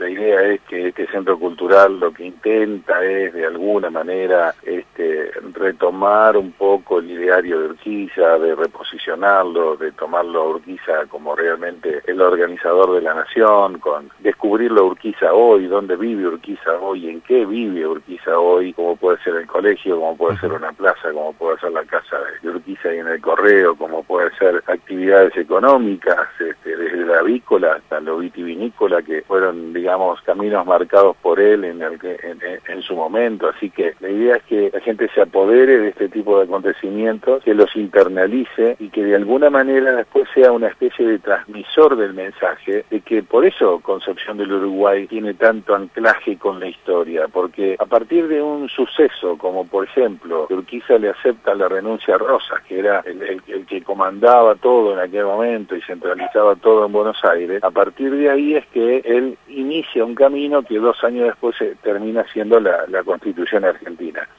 la idea es que este centro cultural lo que intenta es de alguna manera retomar un poco el ideario de Urquiza, de reposicionarlo, de tomarlo a Urquiza como realmente el organizador de la nación, con descubrirlo a Urquiza hoy, dónde vive Urquiza hoy, en qué vive Urquiza hoy, como puede ser el colegio, como puede ser una plaza, como puede ser la casa de Urquiza y en el Correo, como puede ser actividades económicas, desde la avícola hasta lo vitivinícola, que fueron, digamos, caminos marcados por él en su momento. Así que la idea es que la gente se apodere de este tipo de acontecimientos, que los internalice y que de alguna manera después sea una especie de transmisor del mensaje, de que por eso Concepción del Uruguay tiene tanto anclaje con la historia, porque a partir de un suceso, como por ejemplo, que Urquiza le acepta la renuncia a Rosas, que era el que comandaba todo en aquel momento y centralizaba todo en Buenos Aires, a partir de ahí es que él inicia un camino que 2 años después termina siendo la Constitución Argentina.